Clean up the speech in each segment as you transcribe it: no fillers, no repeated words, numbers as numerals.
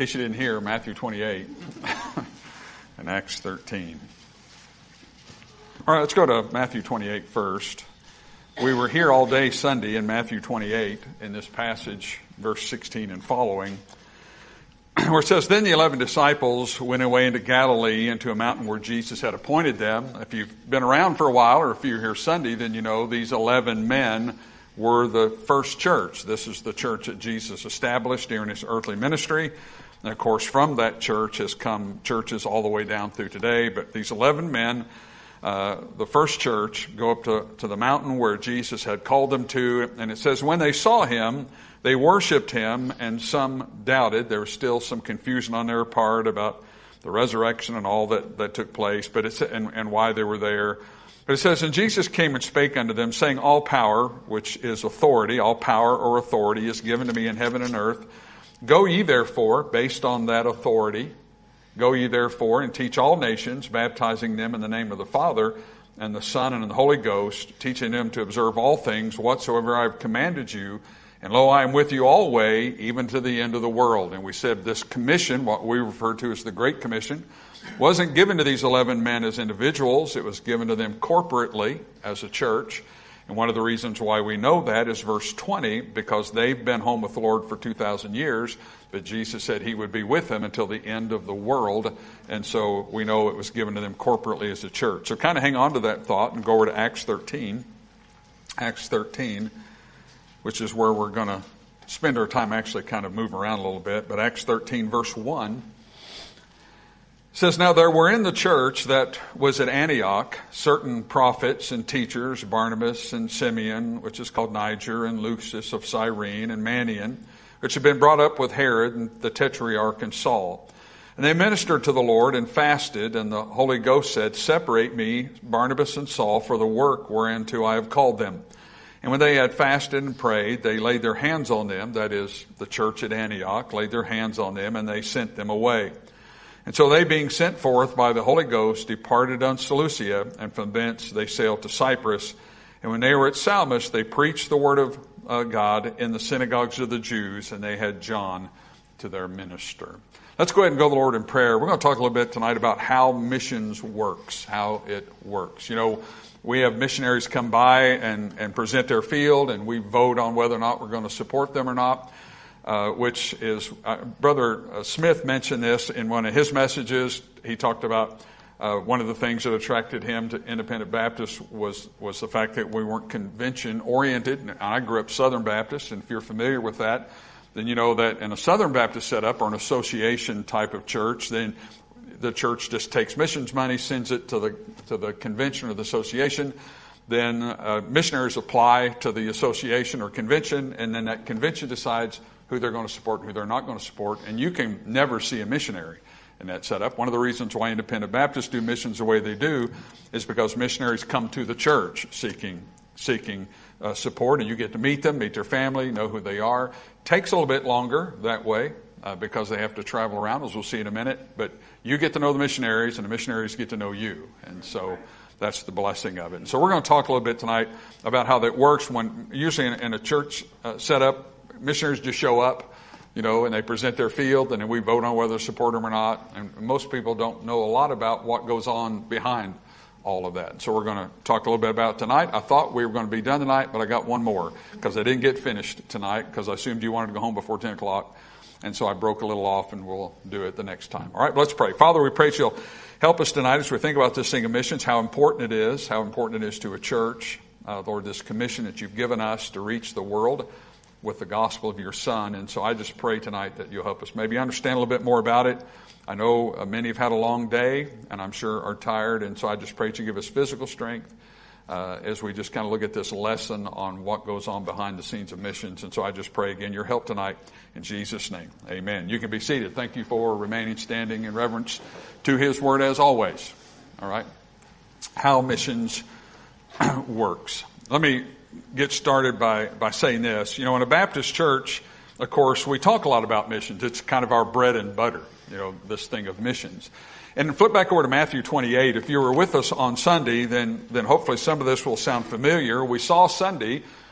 case you didn't hear, Matthew 28 and Acts 13. All right, let's go to Matthew 28 first. We were here all day Sunday in Matthew 28 in this passage, verse 16 and following, where it says, Then the 11 disciples went away into Galilee, into a mountain where Jesus had appointed them. If you've been around for a while, or if you're here Sunday, then you know these 11 men were the first church. This is the church that Jesus established during his earthly ministry. And of course, from that church has come churches all the way down through today. But these 11 men, the first church, go up to the mountain where Jesus had called them to. And it says, when they saw him, they worshiped him, and some doubted. There was still some confusion on their part about the resurrection and all that took place, but and why they were there. But it says, And Jesus came and spake unto them, saying, All power, which is authority, all power or authority is given to me in heaven and earth. Go ye therefore, based on that authority, go ye therefore and teach all nations, baptizing them in the name of the Father and the Son and the Holy Ghost, teaching them to observe all things whatsoever I have commanded you. And lo, I am with you alway, even to the end of the world. And we said this commission, what we refer to as the Great Commission, wasn't given to these 11 men as individuals. It was given to them corporately as a church. And one of the reasons why we know that is verse 20, because they've been home with the Lord for 2,000 years, but Jesus said he would be with them until the end of the world. And so we know it was given to them corporately as a church. So kind of hang on to that thought and go over to Acts 13. Acts 13, which is where we're going to spend our time actually kind of moving around a little bit. But Acts 13, verse 1. It says, Now there were in the church that was at Antioch certain prophets and teachers, Barnabas and Simeon, which is called Niger, and Lucius of Cyrene, and Manaen, which had been brought up with Herod and the Tetrarch and Saul. And they ministered to the Lord and fasted, and the Holy Ghost said, Separate me, Barnabas and Saul, for the work whereunto I have called them. And when they had fasted and prayed, they laid their hands on them, that is, the church at Antioch, laid their hands on them, and they sent them away. And so they, being sent forth by the Holy Ghost, departed unto Seleucia, and from thence they sailed to Cyprus. And when they were at Salmis, they preached the word of God in the synagogues of the Jews, and they had John to their minister. Let's go ahead and go to the Lord in prayer. We're going to talk a little bit tonight about how missions works, how it works. You know, we have missionaries come by and present their field, and we vote on whether or not we're going to support them or not. Which is, Brother Smith mentioned this in one of his messages. He talked about one of the things that attracted him to Independent Baptist was the fact that we weren't convention-oriented. And I grew up Southern Baptist, and if you're familiar with that, then you know that in a Southern Baptist setup or an association type of church, then the church just takes missions money, sends it to the convention or the association. Then missionaries apply to the association or convention, and then that convention decides who they're going to support and who they're not going to support. And you can never see a missionary in that setup. One of the reasons why Independent Baptists do missions the way they do is because missionaries come to the church seeking support, and you get to meet them, meet their family, know who they are. Takes a little bit longer that way because they have to travel around, as we'll see in a minute. But you get to know the missionaries, and the missionaries get to know you. And so that's the blessing of it. And so we're going to talk a little bit tonight about how that works. When usually in a church setup, missionaries just show up, you know, and they present their field, and then we vote on whether to support them or not. And most people don't know a lot about what goes on behind all of that. So we're going to talk a little bit about it tonight. I thought we were going to be done tonight, but I got one more because I didn't get finished tonight because I assumed you wanted to go home before 10 o'clock. And so I broke a little off, and we'll do it the next time. All right, let's pray. Father, we pray that you'll help us tonight as we think about this thing of missions, how important it is to a church. Lord, this commission that you've given us to reach the world with the gospel of your Son. And so I just pray tonight that you'll help us maybe understand a little bit more about it. I know many have had a long day, and I'm sure are tired. And so I just pray that you give us physical strength as we just kind of look at this lesson on what goes on behind the scenes of missions. And so I just pray again your help tonight in Jesus' name. Amen. You can be seated. Thank you for remaining standing in reverence to his word as always. All right. How missions works. Let me get started by saying this. You know, in a Baptist church, of course, we talk a lot about missions. It's kind of our bread and butter, you know, this thing of missions. And flip back over to Matthew 28. If you were with us on Sunday, then hopefully some of this will sound familiar. We saw Sunday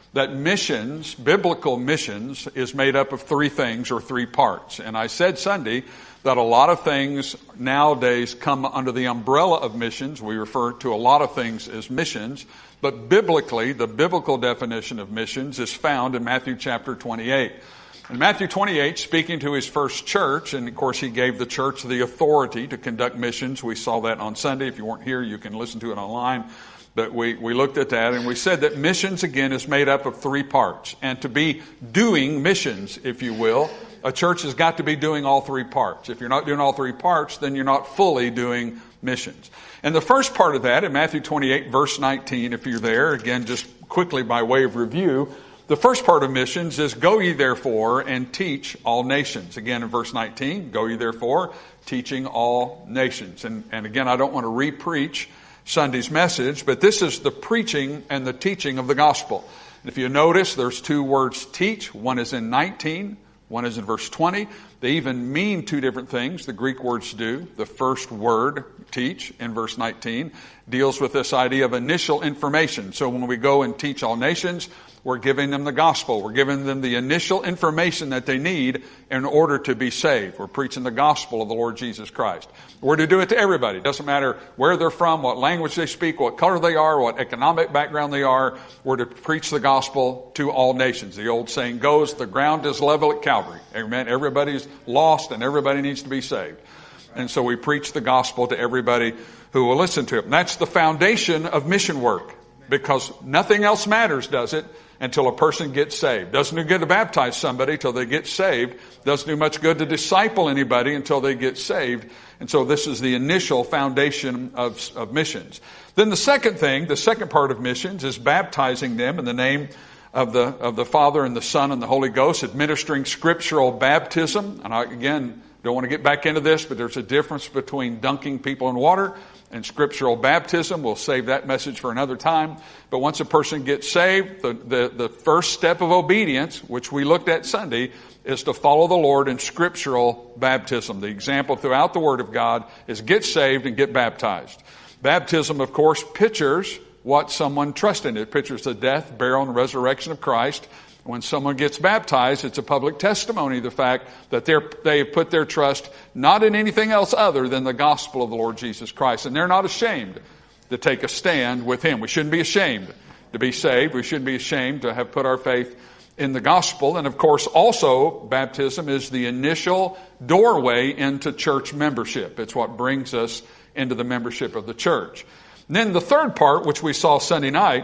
that missions, biblical missions, is made up of three things or three parts. And I said Sunday that a lot of things nowadays come under the umbrella of missions. We refer to a lot of things as missions. But biblically, the biblical definition of missions is found in Matthew chapter 28. In Matthew 28, speaking to his first church, and of course he gave the church the authority to conduct missions. We saw that on Sunday. If you weren't here, you can listen to it online. But we looked at that, and we said that missions, again, is made up of three parts. And to be doing missions, if you will, a church has got to be doing all three parts. If you're not doing all three parts, then you're not fully doing missions. And the first part of that, in Matthew 28, verse 19, if you're there, again, just quickly by way of review, the first part of missions is, go ye therefore and teach all nations. Again, in verse 19, go ye therefore, teaching all nations. And again, I don't want to re-preach Sunday's message, but this is the preaching and the teaching of the gospel. And if you notice, there's two words teach. One is in 19, one is in verse 20. They even mean two different things. The Greek words do. The first word, teach, in verse 19, deals with this idea of initial information. So when we go and teach all nations, we're giving them the gospel. We're giving them the initial information that they need in order to be saved. We're preaching the gospel of the Lord Jesus Christ. We're to do it to everybody. It doesn't matter where they're from, what language they speak, what color they are, what economic background they are. We're to preach the gospel to all nations. The old saying goes, the ground is level at Calvary. Amen. Everybody's lost and everybody needs to be saved. And so we preach the gospel to everybody who will listen to it. And that's the foundation of mission work, because nothing else matters, does it, until a person gets saved. Doesn't do good to baptize somebody till they get saved. Doesn't do much good to disciple anybody until they get saved. And so this is the initial foundation of missions. Then the second thing, the second part of missions, is baptizing them in the name of the Father and the Son and the Holy Ghost, administering scriptural baptism. And I, again, don't want to get back into this, but there's a difference between dunking people in water and scriptural baptism. We'll save that message for another time. But once a person gets saved, the first step of obedience, which we looked at Sunday, is to follow the Lord in scriptural baptism. The example throughout the Word of God is get saved and get baptized. Baptism, of course, pictures what someone trusts in. It pictures the death, burial, and resurrection of Christ. When someone gets baptized, it's a public testimony of the fact that they have put their trust not in anything else other than the gospel of the Lord Jesus Christ. And they're not ashamed to take a stand with Him. We shouldn't be ashamed to be saved. We shouldn't be ashamed to have put our faith in the gospel. And of course, also, baptism is the initial doorway into church membership. It's what brings us into the membership of the church. And then the third part, which we saw Sunday night,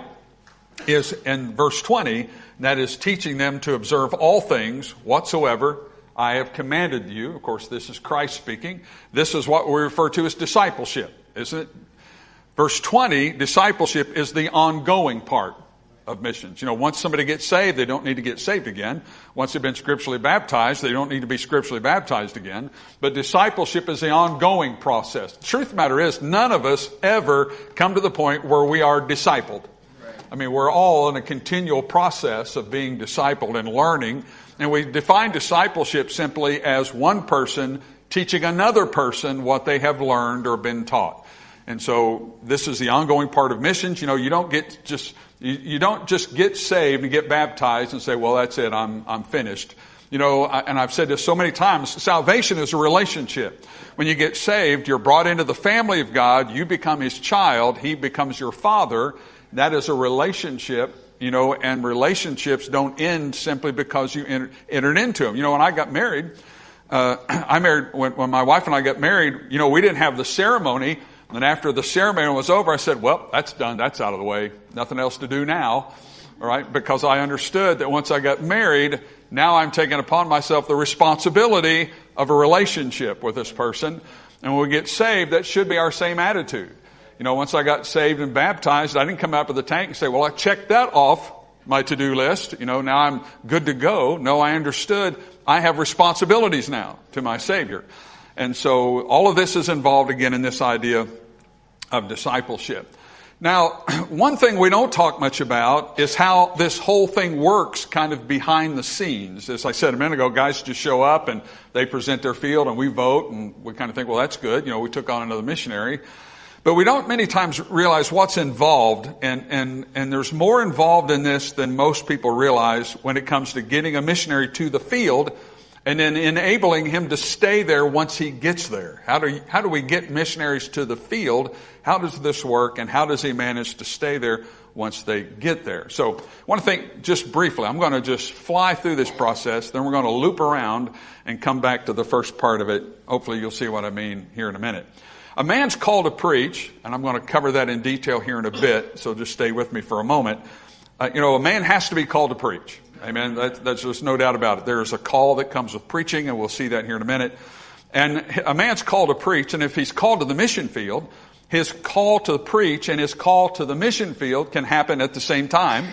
is in verse 20, that is teaching them to observe all things whatsoever I have commanded you. Of course, this is Christ speaking. This is what we refer to as discipleship, isn't it? Verse 20, discipleship is the ongoing part of missions. You know, once somebody gets saved, they don't need to get saved again. Once they've been scripturally baptized, they don't need to be scripturally baptized again. But discipleship is the ongoing process. The truth of the matter is, none of us ever come to the point where we are discipled. I mean, we're all in a continual process of being discipled and learning. And we define discipleship simply as one person teaching another person what they have learned or been taught. And so this is the ongoing part of missions. You know, you don't just get saved and get baptized and say, well, that's it, I'm finished. You know, and I've said this so many times, salvation is a relationship. When you get saved, you're brought into the family of God, you become His child, He becomes your father. That is a relationship, you know, and relationships don't end simply because you entered into them. You know, when I got married, when my wife and I got married, you know, we didn't have the ceremony. And after the ceremony was over, I said, well, that's done. That's out of the way. Nothing else to do now. All right. Because I understood that once I got married, now I'm taking upon myself the responsibility of a relationship with this person. And when we get saved, that should be our same attitude. You know, once I got saved and baptized, I didn't come out of the tank and say, well, I checked that off my to-do list. You know, now I'm good to go. No, I understood I have responsibilities now to my Savior. And so all of this is involved again in this idea of discipleship. Now, one thing we don't talk much about is how this whole thing works kind of behind the scenes. As I said a minute ago, guys just show up and they present their field and we vote and we kind of think, well, that's good. You know, we took on another missionary. But we don't many times realize what's involved, and there's more involved in this than most people realize when it comes to getting a missionary to the field and then enabling him to stay there once he gets there. How do we get missionaries to the field? How does this work, and how does he manage to stay there once they get there? So I want to think just briefly. I'm going to just fly through this process, then we're going to loop around and come back to the first part of it. Hopefully you'll see what I mean here in a minute. A man's called to preach, and I'm going to cover that in detail here in a bit, so just stay with me for a moment. A man has to be called to preach. Amen. That's just no doubt about it. There's a call that comes with preaching, and we'll see that here in a minute. And a man's called to preach, and if he's called to the mission field, his call to preach and his call to the mission field can happen at the same time,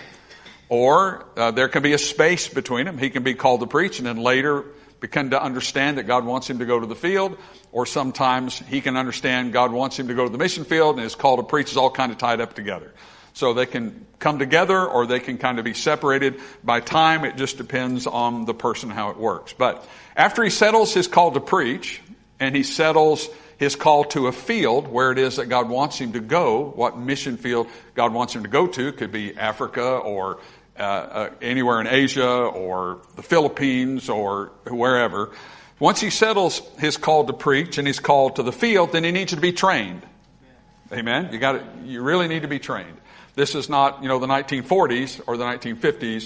or there can be a space between them. He can be called to preach and then later begin to understand that God wants him to go to the field, or sometimes he can understand God wants him to go to the mission field and his call to preach is all kind of tied up together. So they can come together or they can kind of be separated by time. It just depends on the person how it works. But after he settles his call to preach and he settles his call to a field where it is that God wants him to go, what mission field God wants him to go to, could be Africa or anywhere in Asia or the Philippines or wherever. Once he settles his call to preach and his call to the field, then he needs to be trained. Amen. You really need to be trained. This is not, the 1940s or the 1950s.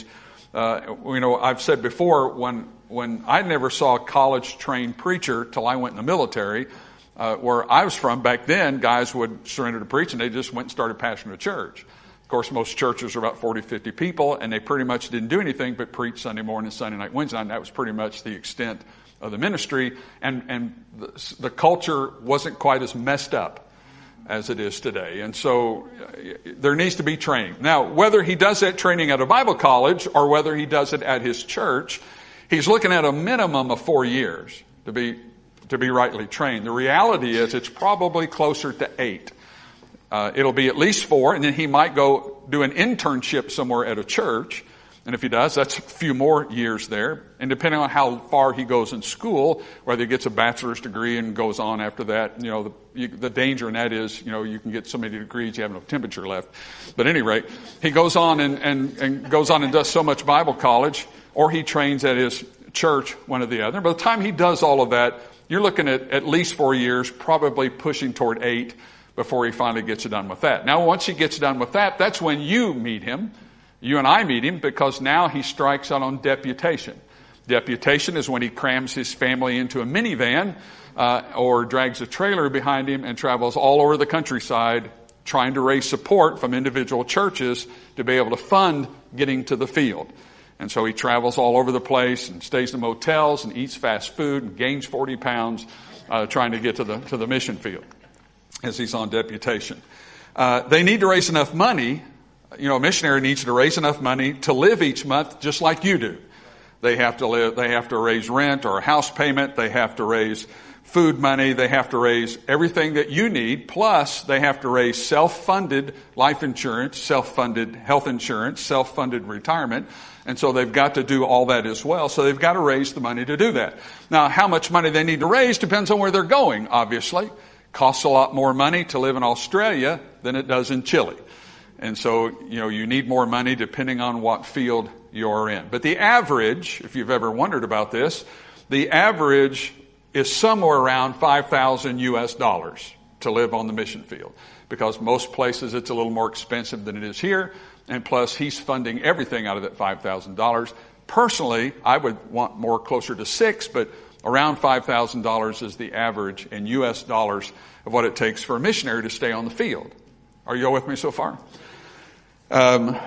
I've said before, when I never saw a college-trained preacher till I went in the military, where I was from back then, guys would surrender to preach and they just went and started pastoring a church. Of course, most churches are about 40, 50 people, and they pretty much didn't do anything but preach Sunday morning, Sunday night, Wednesday night, and that was pretty much the extent of the ministry. And the culture wasn't quite as messed up as it is today. And so there needs to be training. Now, whether he does that training at a Bible college or whether he does it at his church, he's looking at a minimum of 4 years to be rightly trained. The reality is it's probably closer to 8. It'll be at least 4, and then he might go do an internship somewhere at a church. And if he does, that's a few more years there. And depending on how far he goes in school, whether he gets a bachelor's degree and goes on after that, the danger in that is, you can get so many degrees you have no temperature left. But at any rate, he goes on and goes on and does so much Bible college, or he trains at his church, one or the other. By the time he does all of that, you're looking at least 4 years, probably pushing toward 8 before he finally gets done with that. Now, once he gets done with that, that's when you meet him. You and I meet him because now he strikes out on deputation. Deputation is when he crams his family into a minivan or drags a trailer behind him and travels all over the countryside trying to raise support from individual churches to be able to fund getting to the field. And so he travels all over the place and stays in motels and eats fast food and gains 40 pounds trying to get to the mission field as he's on deputation. They need to raise enough money. A missionary needs to raise enough money to live each month just like you do. They have to raise rent or a house payment. They have to raise food money. They have to raise everything that you need. Plus, they have to raise self-funded life insurance, self-funded health insurance, self-funded retirement. And so they've got to do all that as well. So they've got to raise the money to do that. Now, how much money they need to raise depends on where they're going, obviously. Costs a lot more money to live in Australia than it does in Chile. And so, you need more money depending on what field you're in. But the average, if you've ever wondered about this, the average is somewhere around $5,000 US to live on the mission field. Because most places it's a little more expensive than it is here. And plus, he's funding everything out of that $5,000. Personally, I would want more closer to $6,000, but around $5,000 is the average in US dollars of what it takes for a missionary to stay on the field. Are you all with me so far? A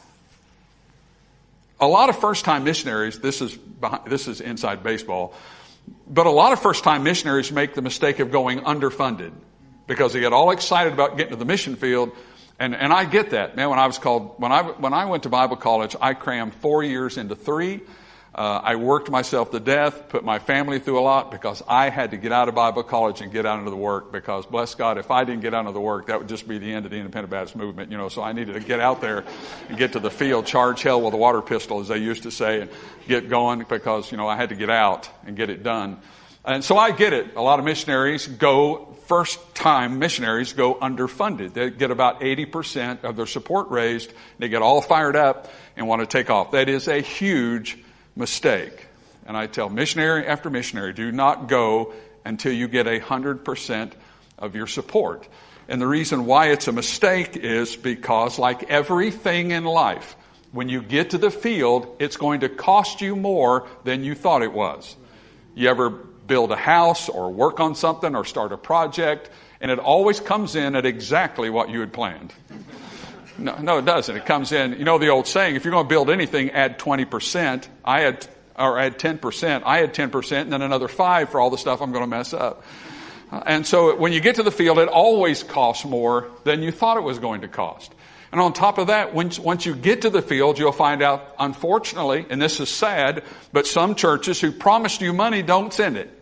lot of first-time missionaries, this is inside baseball, but a lot of first-time missionaries make the mistake of going underfunded because they get all excited about getting to the mission field. And I get that, man. When I went to Bible college, I crammed 4 years into 3. I worked myself to death, put my family through a lot because I had to get out of Bible college and get out into the work because, bless God, if I didn't get out into the work, that would just be the end of the Independent Baptist movement, so I needed to get out there and get to the field, charge hell with a water pistol, as they used to say, and get going because, I had to get out and get it done. And so I get it. A lot of missionaries first-time missionaries go underfunded. They get about 80% of their support raised. They get all fired up and want to take off. That is a huge mistake. And I tell missionary after missionary, do not go until you get 100% of your support. And the reason why it's a mistake is because, like everything in life, when you get to the field, it's going to cost you more than you thought it was. You ever build a house or work on something or start a project, and it always comes in at exactly what you had planned. No, it doesn't. It comes in, you know the old saying, if you're going to build anything, add 20%. Add 10%. I had 10% and then another 5 for all the stuff I'm going to mess up. And so when you get to the field, it always costs more than you thought it was going to cost. And on top of that, once you get to the field, you'll find out, unfortunately, and this is sad, but some churches who promised you money don't send it.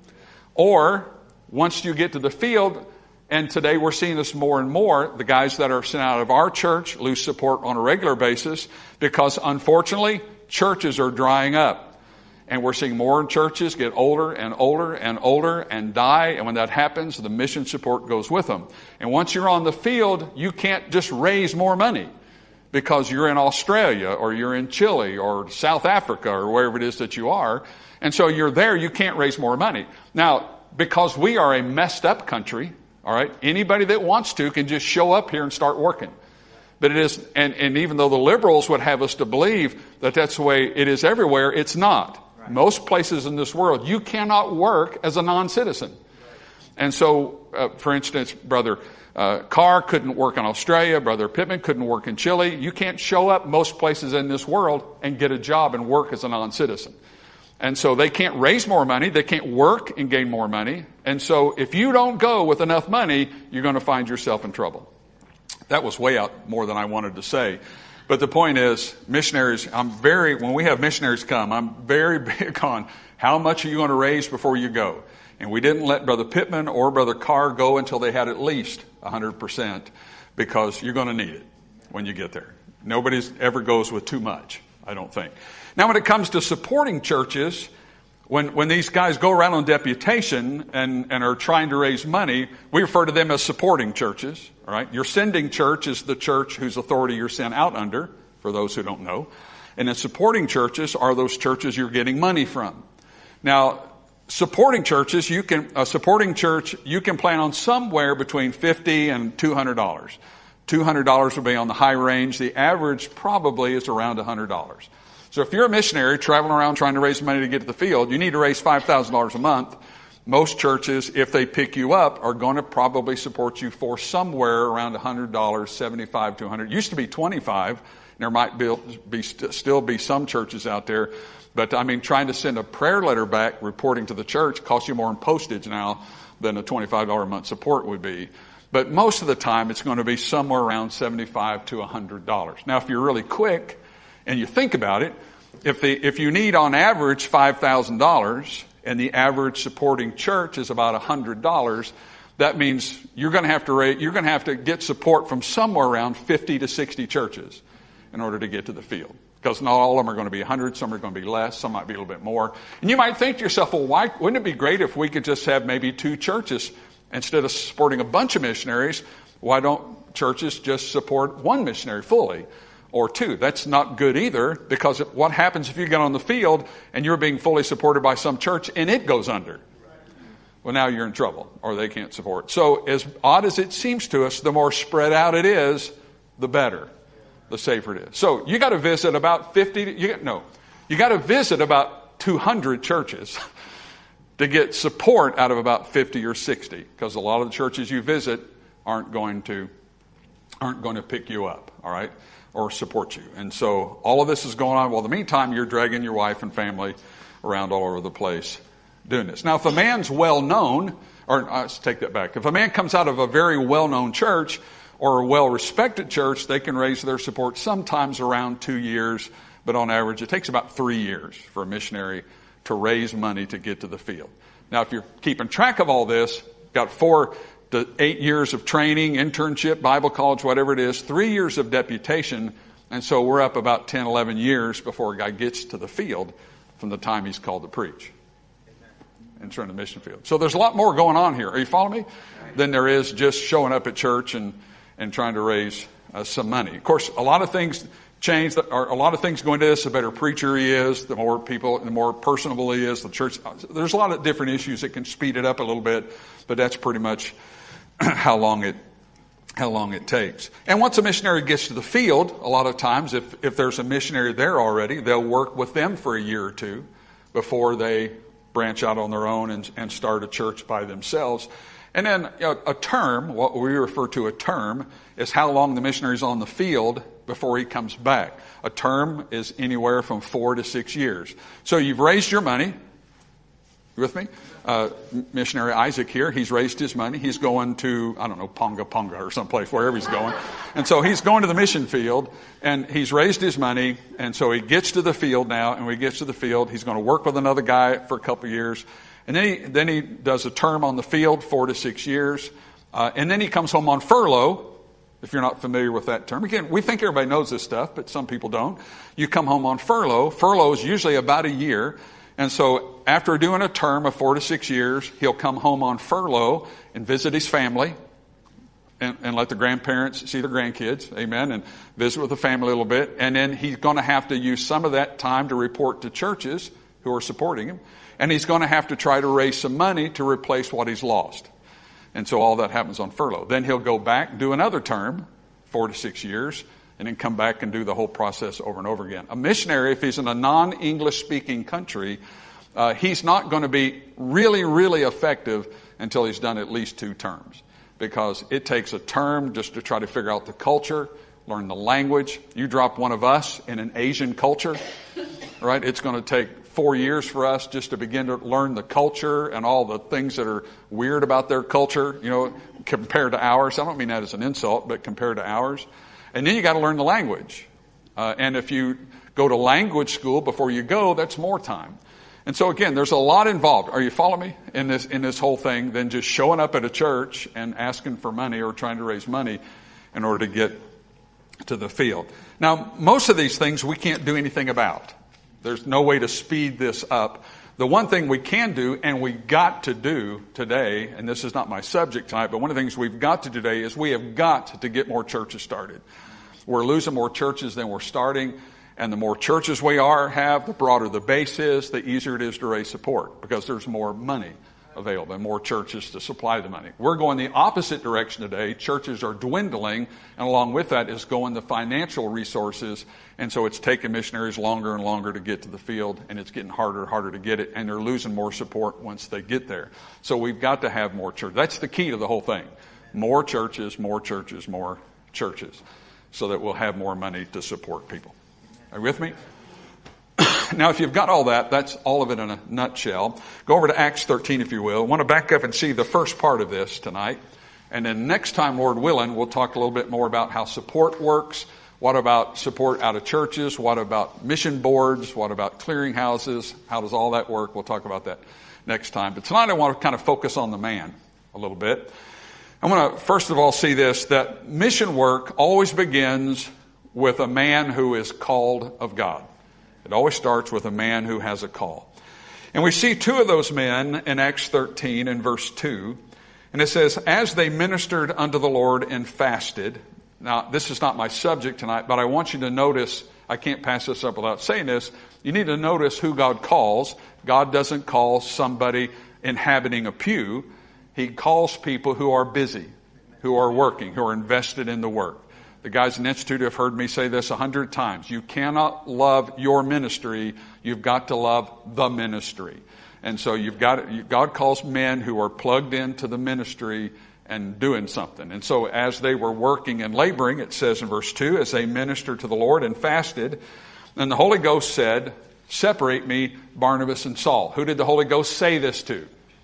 Or once you get to the field, and today we're seeing this more and more, the guys that are sent out of our church lose support on a regular basis because, unfortunately, churches are drying up. And we're seeing more churches get older and older and older and die. And when that happens, the mission support goes with them. And once you're on the field, you can't just raise more money because you're in Australia or you're in Chile or South Africa or wherever it is that you are. And so you're there, you can't raise more money. Now, because we are a messed up country, all right, anybody that wants to can just show up here and start working. But it is, and even though the liberals would have us to believe that that's the way it is everywhere, it's not. Most places in this world, you cannot work as a non-citizen. And so, for instance, Brother Carr couldn't work in Australia. Brother Pittman couldn't work in Chile. You can't show up most places in this world and get a job and work as a non-citizen. And so they can't raise more money. They can't work and gain more money. And so if you don't go with enough money, you're going to find yourself in trouble. That was way out more than I wanted to say. But the point is, missionaries, when we have missionaries come, I'm very big on how much are you going to raise before you go. And we didn't let Brother Pittman or Brother Carr go until they had at least 100% because you're going to need it when you get there. Nobody ever goes with too much, I don't think. Now, when it comes to supporting churches, when these guys go around on deputation and are trying to raise money, we refer to them as supporting churches. All right, your sending church is the church whose authority you're sent out under, for those who don't know. And then supporting churches are those churches you're getting money from. Now, supporting churches, you can plan on somewhere between $50 and $200. $200 will be on the high range. The average probably is around $100. So if you're a missionary traveling around trying to raise money to get to the field, you need to raise $5,000 a month. Most churches, if they pick you up, are going to probably support you for somewhere around $100, 75 to 100. It used to be 25. There might still be some churches out there. But, trying to send a prayer letter back reporting to the church costs you more in postage now than a $25 a month support would be. But most of the time, it's going to be somewhere around $75 to $100. Now, if you're really quick and you think about it, if you need on average $5,000 and the average supporting church is about $100, that means you're going to have to get support from somewhere around 50 to 60 churches in order to get to the field. Because not all of them are going to be 100, some are going to be less, some might be a little bit more. And you might think to yourself, well, wouldn't it be great if we could just have maybe 2 churches instead of supporting a bunch of missionaries? Why don't churches just support 1 missionary fully? Or 2. That's not good either, because what happens if you get on the field and you're being fully supported by some church and it goes under? Well, now you're in trouble, or they can't support. So as odd as it seems to us, the more spread out it is, the better, the safer it is. So you got to visit about 200 churches to get support out of about 50 or 60, because a lot of the churches you visit aren't going to pick you up, all right, or support you. And so all of this is going on. Well, in the meantime, you're dragging your wife and family around all over the place doing this. Now, if a man's well-known, or let's take that back. If a man comes out of a very well-known church or a well-respected church, they can raise their support sometimes around 2 years, but on average, it takes about 3 years for a missionary to raise money to get to the field. Now, if you're keeping track of all this, got 4 to 8 years of training, internship, Bible college, whatever it is, 3 years of deputation, and so we're up about 10, 11 years before a guy gets to the field from the time he's called to preach. and turn the mission field. So there's a lot more going on here. Are you following me? Than there is just showing up at church and trying to raise some money. Of course, a lot of things change. Or a lot of things go into this. The better preacher he is, the more personable he is. The church. There's a lot of different issues that can speed it up a little bit, but that's pretty much how long it takes. And once a missionary gets to the field, a lot of times, if there's a missionary there already, they'll work with them for a year or two before they branch out on their own and start a church by themselves. And then a term, what we refer to a term, is how long the missionary's on the field before he comes back. A term is anywhere from 4 to 6 years. So you've raised your money. You with me? Missionary Isaac here, he's raised his money. He's going to, I don't know, Ponga or someplace, wherever he's going. And so he's going to the mission field, and he's raised his money, and so he gets to the field now, and when he gets to the field, he's going to work with another guy for a couple of years. And then he does a term on the field, 4 to 6 years. And then he comes home on furlough, if you're not familiar with that term. Again, we think everybody knows this stuff, but some people don't. You come home on furlough. Furlough is usually about a year. And so after doing a term of 4 to 6 years, he'll come home on furlough and visit his family and let the grandparents see their grandkids, amen, and visit with the family a little bit. And then he's going to have to use some of that time to report to churches who are supporting him. And he's going to have to try to raise some money to replace what he's lost. And so all that happens on furlough. Then he'll go back, do another term, 4 to 6 years, and then come back and do the whole process over and over again. A missionary, if he's in a non-English speaking country, he's not going to be really, really effective until he's done at least 2 terms. Because it takes a term just to try to figure out the culture, learn the language. You drop one of us in an Asian culture, right? It's going to take 4 years for us just to begin to learn the culture and all the things that are weird about their culture, compared to ours. I don't mean that as an insult, but compared to ours. And then you got to learn the language. And if you go to language school before you go, that's more time. And so again, there's a lot involved. Are you following me in this whole thing than just showing up at a church and asking for money or trying to raise money in order to get to the field? Now, most of these things we can't do anything about. There's no way to speed this up. The one thing we can do, and we got to do today, and this is not my subject tonight, but one of the things we've got to do today is we have got to get more churches started. We're losing more churches than we're starting, and the more churches we have, the broader the base is, the easier it is to raise support, because there's more money available and more churches to supply the money. We're going the opposite direction today. Churches are dwindling, and along with that is going the financial resources, and so it's taking missionaries longer and longer to get to the field, and it's getting harder and harder to get it, and they're losing more support once they get there. So we've got to have more churches. That's the key to the whole thing. More churches, more churches, more churches, so that we'll have more money to support people. Are you with me? Now, if you've got all that, that's all of it in a nutshell. Go over to Acts 13, if you will. I want to back up and see the first part of this tonight. And then next time, Lord willing, we'll talk a little bit more about how support works. What about support out of churches? What about mission boards? What about clearinghouses? How does all that work? We'll talk about that next time. But tonight I want to kind of focus on the man a little bit. I want to first of all see this, that mission work always begins with a man who is called of God. It always starts with a man who has a call. And we see 2 of those men in Acts 13 and verse 2. And it says, as they ministered unto the Lord and fasted. Now, this is not my subject tonight, but I want you to notice, I can't pass this up without saying this. You need to notice who God calls. God doesn't call somebody inhabiting a pew. He calls people who are busy, who are working, who are invested in the work. The guys in the Institute have heard me say this 100 times. You cannot love your ministry. You've got to love the ministry. And so God calls men who are plugged into the ministry and doing something. And so as they were working and laboring, it says in verse 2, as they ministered to the Lord and fasted, and the Holy Ghost said, separate me, Barnabas and Saul. Who did the Holy Ghost say this to?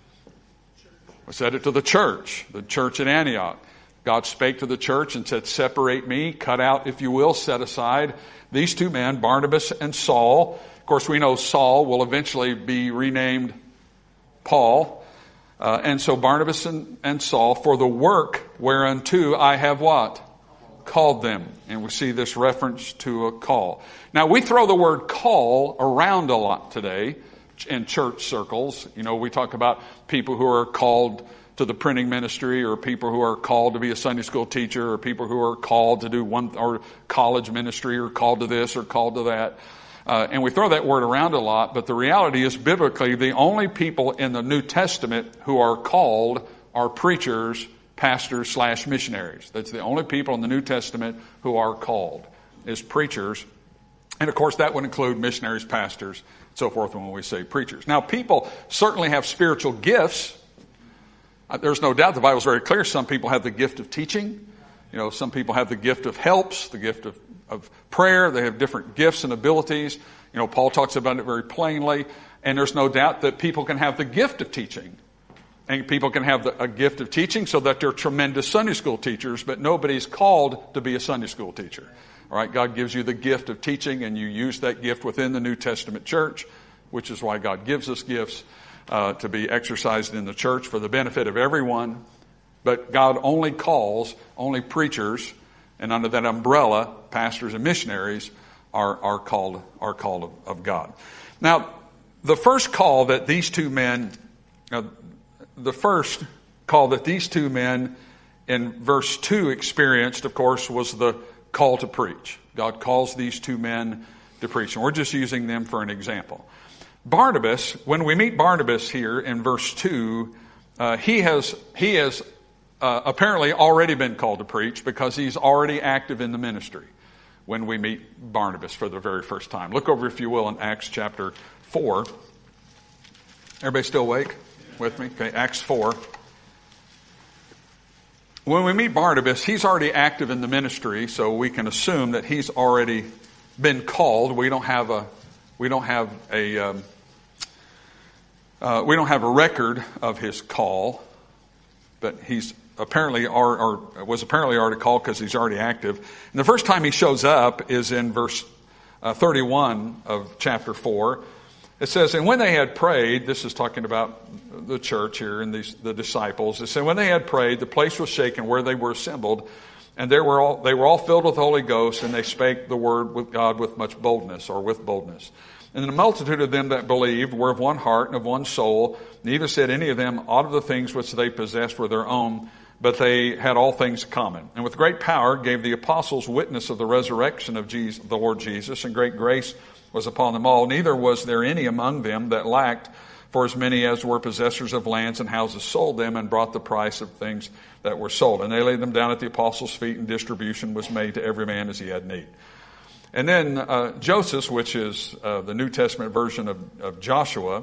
I said it to the church at Antioch. God spake to the church and said, separate me, cut out, if you will, set aside these 2 men, Barnabas and Saul. Of course, we know Saul will eventually be renamed Paul. And so Barnabas and Saul, for the work whereunto I have what? Called them. And we see this reference to a call. Now, we throw the word call around a lot today. in church circles. You know, we talk about people who are called to the printing ministry, or people who are called to be a Sunday school teacher, or people who are called to do or college ministry, or called to this or called to that. And we throw that word around a lot, but the reality is biblically the only people in the New Testament who are called are preachers, pastors / missionaries. That's the only people in the New Testament who are called, is preachers. And of course that would include missionaries, pastors, so forth when we say preachers. Now people certainly have spiritual gifts. There's no doubt, the Bible's very clear. Some people have the gift of teaching. You know, some people have the gift of helps, the gift of prayer. They have different gifts and abilities. You know, Paul talks about it very plainly. And there's no doubt that people can have the gift of teaching. And people can have a gift of teaching so that they're tremendous Sunday school teachers, but nobody's called to be a Sunday school teacher. All right, God gives you the gift of teaching, and you use that gift within the New Testament church, which is why God gives us gifts to be exercised in the church for the benefit of everyone. But God only calls, only preachers, and under that umbrella, pastors and missionaries are called of God. Now, the first call that these two men, in verse 2 experienced, of course, was the call to preach. God calls these two men to preach, and we're just using them for an example. Barnabas, when we meet Barnabas here in verse 2, he has apparently already been called to preach because he's already active in the ministry when we meet Barnabas for the very first time. Look over, if you will, in Acts chapter 4. Everybody still awake with me? Okay, Acts 4. When we meet Barnabas, he's already active in the ministry, so we can assume that he's already been called. We don't have a record of his call, but he's apparently was apparently already called because he's already active. And the first time he shows up is in verse 31 of chapter 4. It says, and when they had prayed, this is talking about the church here and the disciples. It said, when they had prayed, the place was shaken where they were assembled, and they were all filled with the Holy Ghost, and they spake the word with God with much boldness, or with boldness. And the multitude of them that believed were of one heart and of one soul. Neither said any of them aught of the things which they possessed were their own, but they had all things common. And with great power gave the apostles witness of the resurrection of the Lord Jesus, and great grace was upon them all. Neither was there any among them that lacked, for as many as were possessors of lands and houses sold them, and brought the price of things that were sold. And they laid them down at the apostles' feet, and distribution was made to every man as he had need. And then Joseph, which is the New Testament version of Joshua,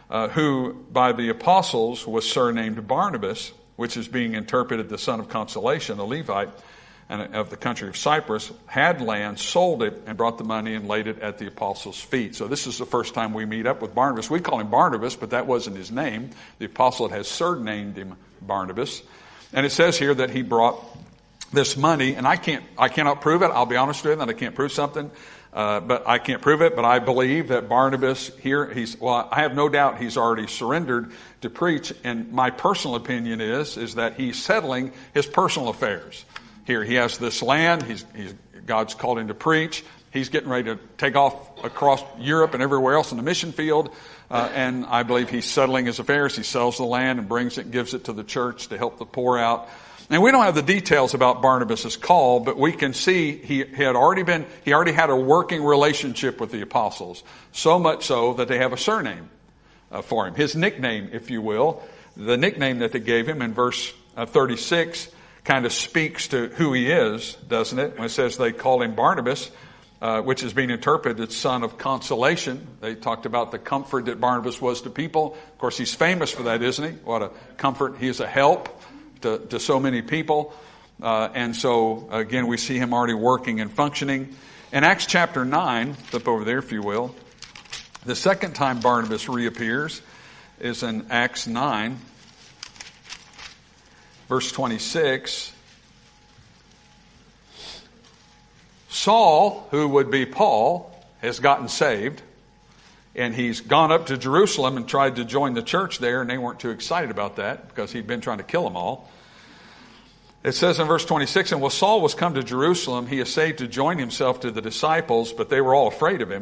who by the apostles was surnamed Barnabas, which is being interpreted the son of consolation, a Levite, and of the country of Cyprus, had land, sold it, and brought the money and laid it at the apostles' feet. So this is the first time we meet up with Barnabas. We call him Barnabas, but that wasn't his name. The apostle had surnamed him Barnabas. And it says here that he brought this money, and I cannot prove it. I'll be honest with you that I can't prove something, but I can't prove it. But I believe that Barnabas here, I have no doubt he's already surrendered to preach. And my personal opinion is that he's settling his personal affairs. Here, he has this land. God's called him to preach. He's getting ready to take off across Europe and everywhere else in the mission field. And I believe he's settling his affairs. He sells the land and brings it, gives it to the church to help the poor out. And we don't have the details about Barnabas' call, but we can see he already had a working relationship with the apostles. So much so that they have a surname for him. His nickname, if you will, the nickname that they gave him in verse 36 kind of speaks to who he is, doesn't it? When it says they called him Barnabas, which is being interpreted son of consolation. They talked about the comfort that Barnabas was to people. Of course, he's famous for that, isn't he? What a comfort. He is a help to so many people. And so, again, we see him already working and functioning. In Acts chapter 9, flip over there if you will, the second time Barnabas reappears is in Acts 9, verse 26. Saul, who would be Paul, has gotten saved, and he's gone up to Jerusalem and tried to join the church there, and they weren't too excited about that because he'd been trying to kill them all. It says in verse 26, and while Saul was come to Jerusalem, he essayed to join himself to the disciples, but they were all afraid of him,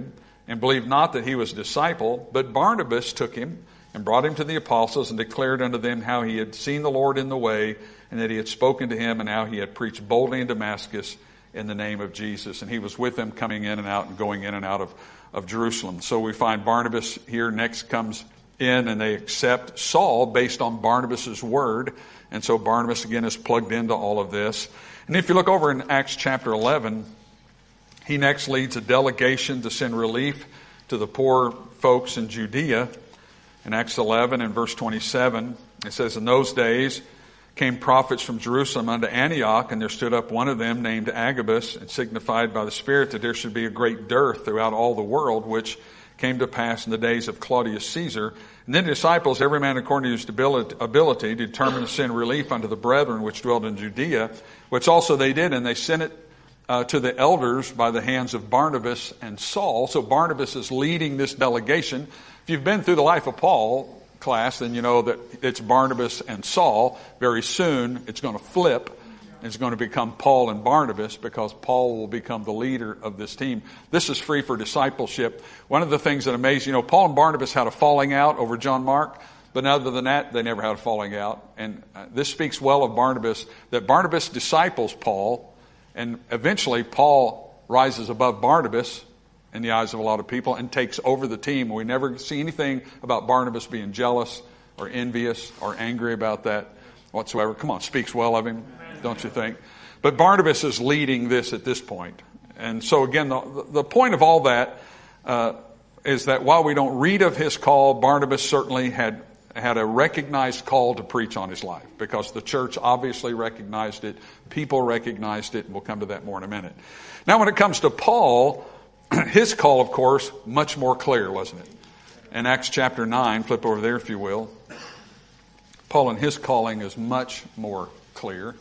and believed not that he was a disciple. But Barnabas took him and brought him to the apostles and declared unto them how he had seen the Lord in the way, and that he had spoken to him, and how he had preached boldly in Damascus in the name of Jesus. And he was with them coming in and out and going in and out of Jerusalem. So we find Barnabas here next comes in, and they accept Saul based on Barnabas' word. And so Barnabas again is plugged into all of this. And if you look over in Acts chapter 11, he next leads a delegation to send relief to the poor folks in Judea. In Acts 11 and verse 27, it says, in those days came prophets from Jerusalem unto Antioch, and there stood up one of them named Agabus, and signified by the Spirit that there should be a great dearth throughout all the world, which came to pass in the days of Claudius Caesar. And then the disciples, every man according to his ability, determined to send relief unto the brethren which dwelt in Judea, which also they did, and they sent it to the elders by the hands of Barnabas and Saul. So Barnabas is leading this delegation. If you've been through the life of Paul class, then you know that it's Barnabas and Saul. Very soon it's going to flip. It's going to become Paul and Barnabas, because Paul will become the leader of this team. This is free for discipleship. One of the things that amazed, Paul and Barnabas had a falling out over John Mark, but other than that, they never had a falling out. And this speaks well of Barnabas, that Barnabas disciples Paul, and eventually Paul rises above Barnabas in the eyes of a lot of people and takes over the team. We never see anything about Barnabas being jealous or envious or angry about that whatsoever. Come on, speaks well of him, don't you think? But Barnabas is leading this at this point. And so again, the point of all that is that while we don't read of his call, Barnabas certainly had a recognized call to preach on his life, because the church obviously recognized it, people recognized it, and we'll come to that more in a minute. Now when it comes to Paul, his call, of course, much more clear, wasn't it? In Acts chapter 9, flip over there if you will. Paul and his calling is much more clear.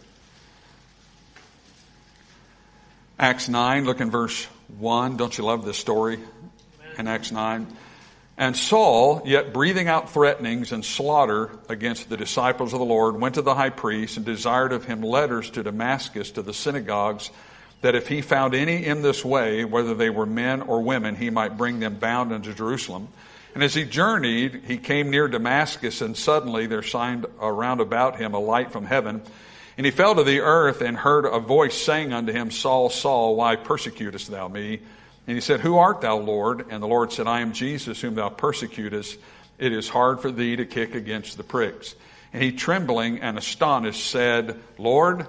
Acts 9, look in verse 1. Don't you love this story in Acts 9? And Saul, yet breathing out threatenings and slaughter against the disciples of the Lord, went to the high priest and desired of him letters to Damascus to the synagogues, that if he found any in this way, whether they were men or women, he might bring them bound unto Jerusalem. And as he journeyed, he came near Damascus, and suddenly there shined around about him a light from heaven. And he fell to the earth and heard a voice saying unto him, Saul, Saul, why persecutest thou me? And he said, Who art thou, Lord? And the Lord said, I am Jesus, whom thou persecutest. It is hard for thee to kick against the pricks. And he, trembling and astonished, said, Lord,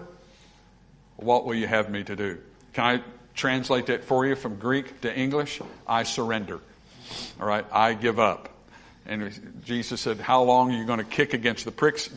what will you have me to do? Can I translate that for you from Greek to English? I surrender. All right, I give up. And Jesus said, how long are you going to kick against the pricks?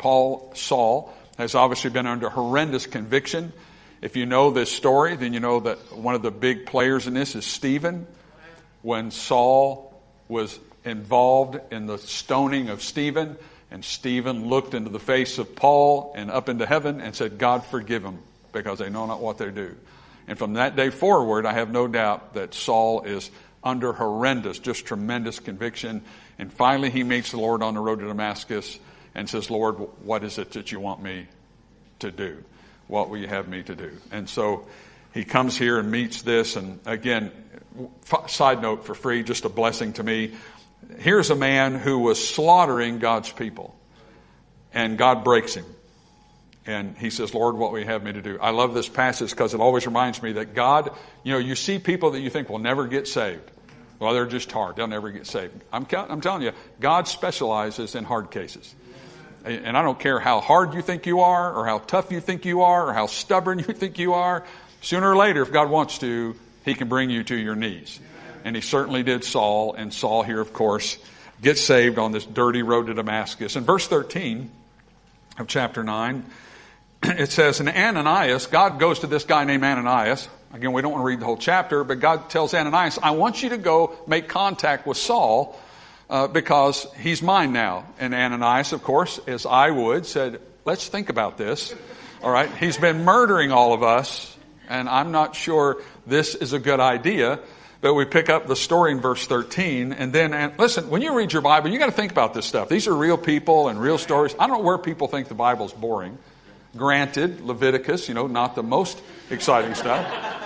Saul, has obviously been under horrendous conviction. If you know this story, then you know that one of the big players in this is Stephen. When Saul was involved in the stoning of Stephen, and Stephen looked into the face of Paul and up into heaven and said, God, forgive them, because they know not what they do. And from that day forward, I have no doubt that Saul is under horrendous, just tremendous conviction. And finally he meets the Lord on the road to Damascus and says, Lord, what is it that you want me to do? What will you have me to do? And so he comes here and meets this. And again, side note for free, just a blessing to me. Here's a man who was slaughtering God's people, and God breaks him. And he says, Lord, what will you have me to do? I love this passage because it always reminds me that God, you see people that you think will never get saved. Well, they're just hard. They'll never get saved. I'm telling you, God specializes in hard cases. And I don't care how hard you think you are, or how tough you think you are, or how stubborn you think you are. Sooner or later, if God wants to, he can bring you to your knees. And he certainly did Saul. And Saul here, of course, gets saved on this dirty road to Damascus. In verse 13 of chapter 9, it says, and Ananias, God goes to this guy named Ananias. Again, we don't want to read the whole chapter, but God tells Ananias, I want you to go make contact with Saul because he's mine now. And Ananias, of course, as I would, said, let's think about this. All right, he's been murdering all of us, and I'm not sure this is a good idea. But we pick up the story in verse 13. And then, and listen, when you read your Bible, you got to think about this stuff. These are real people and real stories. I don't know where people think the Bible's boring. Granted, Leviticus, not the most exciting stuff.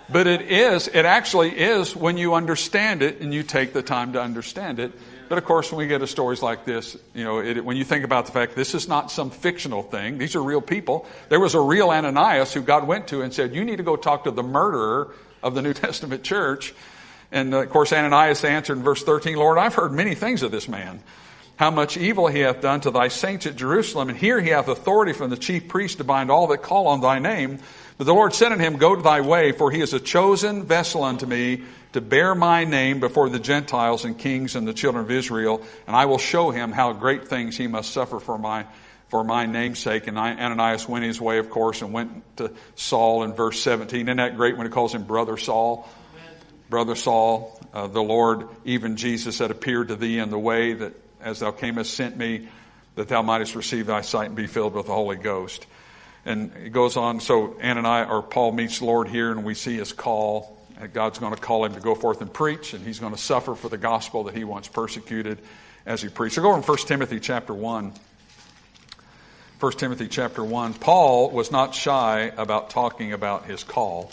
But it actually is when you understand it and you take the time to understand it. But of course, when we get to stories like this, when you think about the fact this is not some fictional thing, these are real people. There was a real Ananias who God went to and said, you need to go talk to the murderer of the New Testament church. And of course, Ananias answered in verse 13, Lord, I've heard many things of this man, how much evil he hath done to thy saints at Jerusalem. And here he hath authority from the chief priest to bind all that call on thy name. But the Lord said unto him, go to thy way, for he is a chosen vessel unto me to bear my name before the Gentiles and kings and the children of Israel. And I will show him how great things he must suffer for my name's sake. And Ananias went his way, of course, and went to Saul in verse 17. Isn't that great when it calls him Brother Saul? Brother Saul, the Lord, even Jesus, had appeared to thee in the way that as thou camest sent me, that thou mightest receive thy sight and be filled with the Holy Ghost. And it goes on. So Paul meets the Lord here, and we see his call. And God's going to call him to go forth and preach, and he's going to suffer for the gospel that he once persecuted as he preached. So go over in 1 Timothy chapter 1. 1 Timothy chapter 1. Paul was not shy about talking about his call.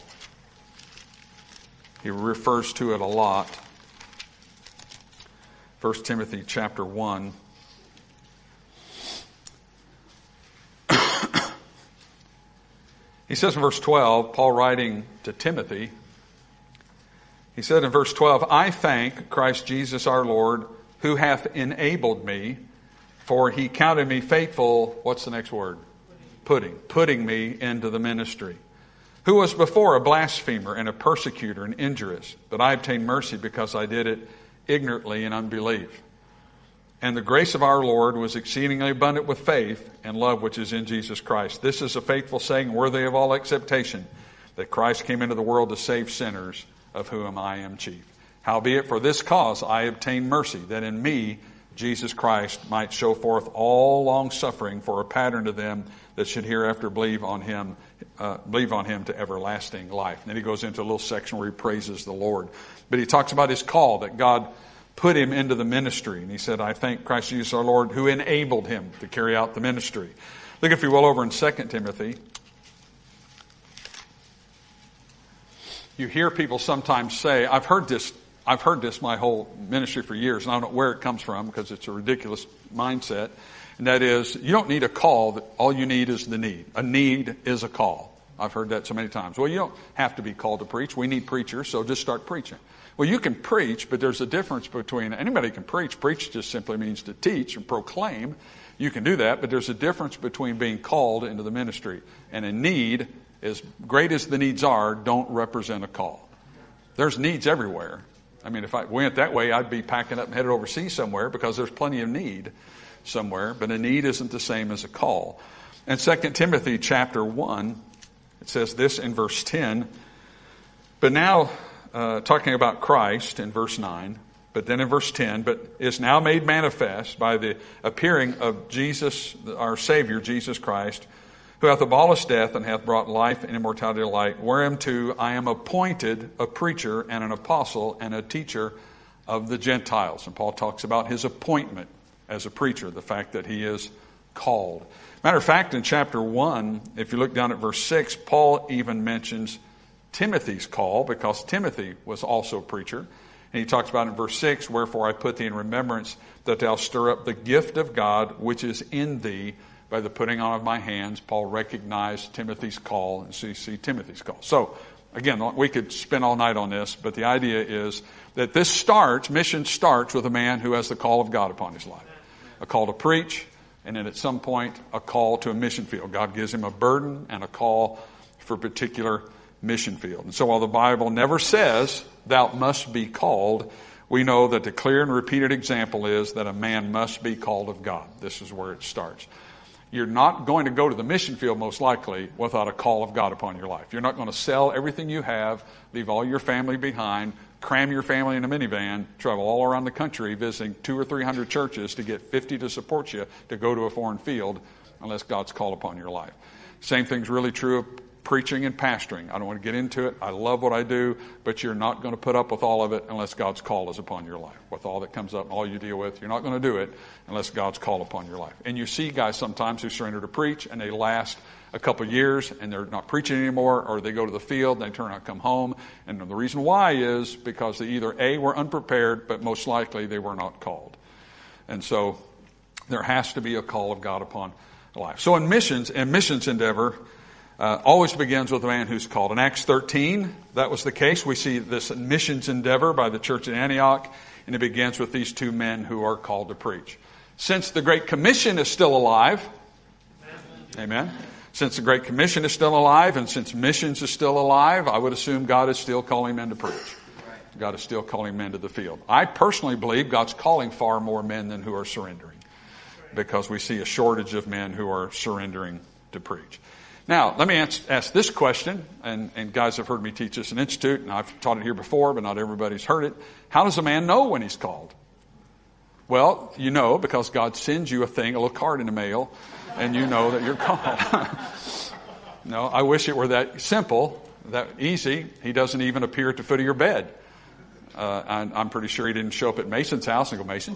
He refers to it a lot. 1 Timothy chapter 1. He says in verse 12, Paul writing to Timothy, he said in verse 12, I thank Christ Jesus our Lord, who hath enabled me, for he counted me faithful, what's the next word? Putting me into the ministry. Who was before a blasphemer and a persecutor and injurious, but I obtained mercy because I did it ignorantly in unbelief. And the grace of our Lord was exceedingly abundant with faith and love which is in Jesus Christ. This is a faithful saying, worthy of all acceptation, that Christ came into the world to save sinners, of whom I am chief. Howbeit for this cause I obtained mercy, that in me Jesus Christ might show forth all long suffering for a pattern to them that should hereafter believe on him to everlasting life. And then he goes into a little section where he praises the Lord. But he talks about his call, that God put him into the ministry. And he said, I thank Christ Jesus our Lord, who enabled him to carry out the ministry. Look, if you will, over in 2 Timothy. You hear people sometimes say, I've heard this my whole ministry for years, and I don't know where it comes from because it's a ridiculous mindset. And that is, you don't need a call. All you need is the need. A need is a call. I've heard that so many times. Well, you don't have to be called to preach. We need preachers, so just start preaching. Well, you can preach, but there's a difference between anybody can preach. Preach just simply means to teach and proclaim. You can do that, but there's a difference between being called into the ministry. And a need, as great as the needs are, don't represent a call. There's needs everywhere. I mean, if I went that way, I'd be packing up and headed overseas somewhere because there's plenty of need somewhere. But a need isn't the same as a call. And 2 Timothy chapter 1, it says this in verse 10. But now, talking about Christ in verse 9, but then in verse 10, but is now made manifest by the appearing of Jesus, our Savior, Jesus Christ, who hath abolished death and hath brought life and immortality to light, whereunto I am appointed a preacher and an apostle and a teacher of the Gentiles. And Paul talks about his appointment as a preacher, the fact that he is called. Matter of fact, in chapter 1, if you look down at verse 6, Paul even mentions Timothy's call because Timothy was also a preacher. And he talks about in verse 6, wherefore I put thee in remembrance that thou stir up the gift of God which is in thee by the putting on of my hands. Paul recognized Timothy's call, and so you see Timothy's call. So, again, we could spend all night on this, but the idea is that mission starts with a man who has the call of God upon his life. A call to preach, and then at some point, a call to a mission field. God gives him a burden and a call for a particular mission field. And so while the Bible never says, thou must be called, we know that the clear and repeated example is that a man must be called of God. This is where it starts. You're not going to go to the mission field, most likely, without a call of God upon your life. You're not going to sell everything you have, leave all your family behind, cram your family in a minivan, travel all around the country visiting 200 or 300 churches to get 50 to support you to go to a foreign field unless God's called upon your life. Same thing's really true preaching and pastoring. I don't want to get into it. I love what I do, but you're not going to put up with all of it unless God's call is upon your life. With all that comes up and all you deal with, you're not going to do it unless God's call upon your life. And you see guys sometimes who surrender to preach and they last a couple of years and they're not preaching anymore, or they go to the field and they turn out come home. And the reason why is because they either A, were unprepared, but most likely they were not called. And so there has to be a call of God upon life. So in missions endeavor, always begins with a man who's called. In Acts 13, that was the case. We see this missions endeavor by the church at Antioch, and it begins with these two men who are called to preach. Since the Great Commission is still alive, amen. Since the Great Commission is still alive, and since missions is still alive, I would assume God is still calling men to preach. God is still calling men to the field. I personally believe God's calling far more men than who are surrendering, because we see a shortage of men who are surrendering to preach. Now, let me ask this question, and guys have heard me teach this in Institute, and I've taught it here before, but not everybody's heard it. How does a man know when he's called? Well, you know because God sends you a little card in the mail, and you know that you're called. No, I wish it were that simple, that easy. He doesn't even appear at the foot of your bed. I'm pretty sure he didn't show up at Mason's house and go, Mason,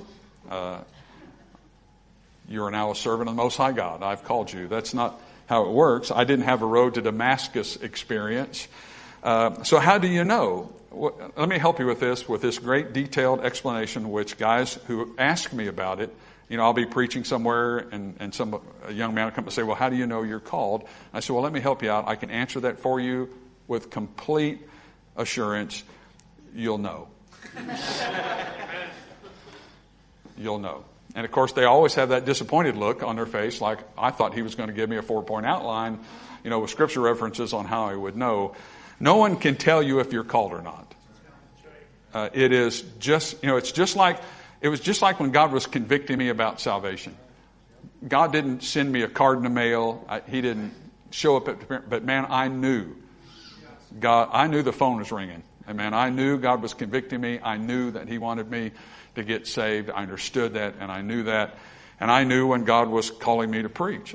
you are now a servant of the Most High God. I've called you. That's not how it works. I didn't have a road to Damascus experience. So how do you know? Let me help you with this great detailed explanation, which guys who ask me about it, I'll be preaching somewhere and a young man will come and say, well, how do you know you're called? I said, well, let me help you out. I can answer that for you with complete assurance. You'll know. You'll know. And of course, they always have that disappointed look on their face, like I thought he was going to give me a 4-point outline, with scripture references on how I would know. No one can tell you if you're called or not. It is just, it was just like when God was convicting me about salvation. God didn't send me a card in the mail. He didn't show up but man, I knew the phone was ringing. And man, I knew God was convicting me. I knew that He wanted me to get saved. I understood that, and I knew that. And I knew when God was calling me to preach.